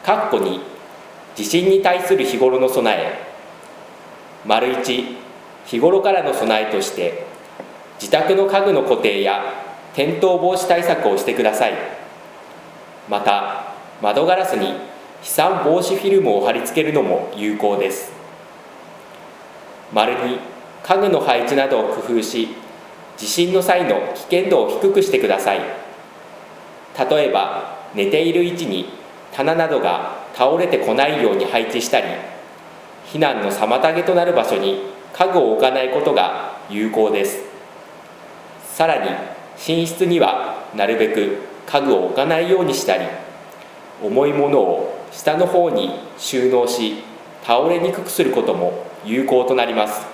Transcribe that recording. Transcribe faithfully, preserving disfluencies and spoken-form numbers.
括弧に地震に対する日頃の備え。丸いち、日頃からの備えとして自宅の家具の固定や転倒防止対策をしてください。また窓ガラスに飛散防止フィルムを貼り付けるのも有効です。丸に、家具の配置などを工夫し地震の際の危険度を低くしてください。例えば寝ている位置に棚などが倒れてこないように配置したり、避難の妨げとなる場所に家具を置かないことが有効です。さらに寝室にはなるべく家具を置かないようにしたり、重いものを下の方に収納し倒れにくくすることも有効となります。